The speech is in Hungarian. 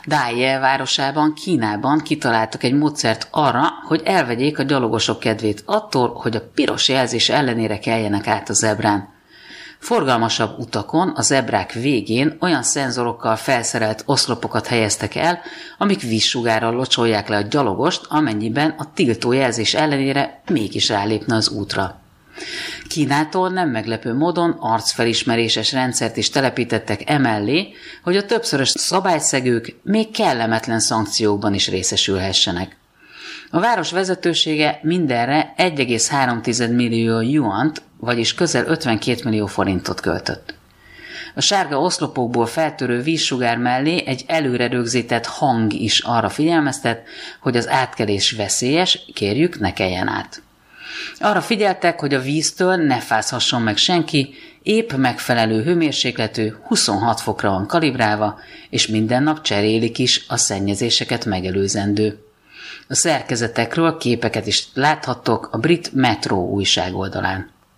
Dalian városában, Kínában kitaláltak egy módszert arra, hogy elvegyék a gyalogosok kedvét attól, hogy a piros jelzés ellenére keljenek át a zebrán. Forgalmasabb utakon a zebrák végén olyan szenzorokkal felszerelt oszlopokat helyeztek el, amik vízsugárral locsolják le a gyalogost, amennyiben a tiltó jelzés ellenére mégis rálépne az útra. Kínától nem meglepő módon arcfelismeréses rendszert is telepítettek emellé, hogy a többszörös szabályszegők még kellemetlen szankciókban is részesülhessenek. A város vezetősége mindenre 1,3 millió juant, vagyis közel 52 millió forintot költött. A sárga oszlopokból feltörő vízsugár mellé egy előre rögzített hang is arra figyelmeztet, hogy az átkelés veszélyes, kérjük, ne keljen át. Arra figyeltek, hogy a víztől ne fázhasson meg senki, épp megfelelő hőmérsékletű 26 fokra van kalibrálva, és minden nap cserélik is a szennyezéseket megelőzendő. A szerkezetekről képeket is láthattok a brit Metro újság oldalán.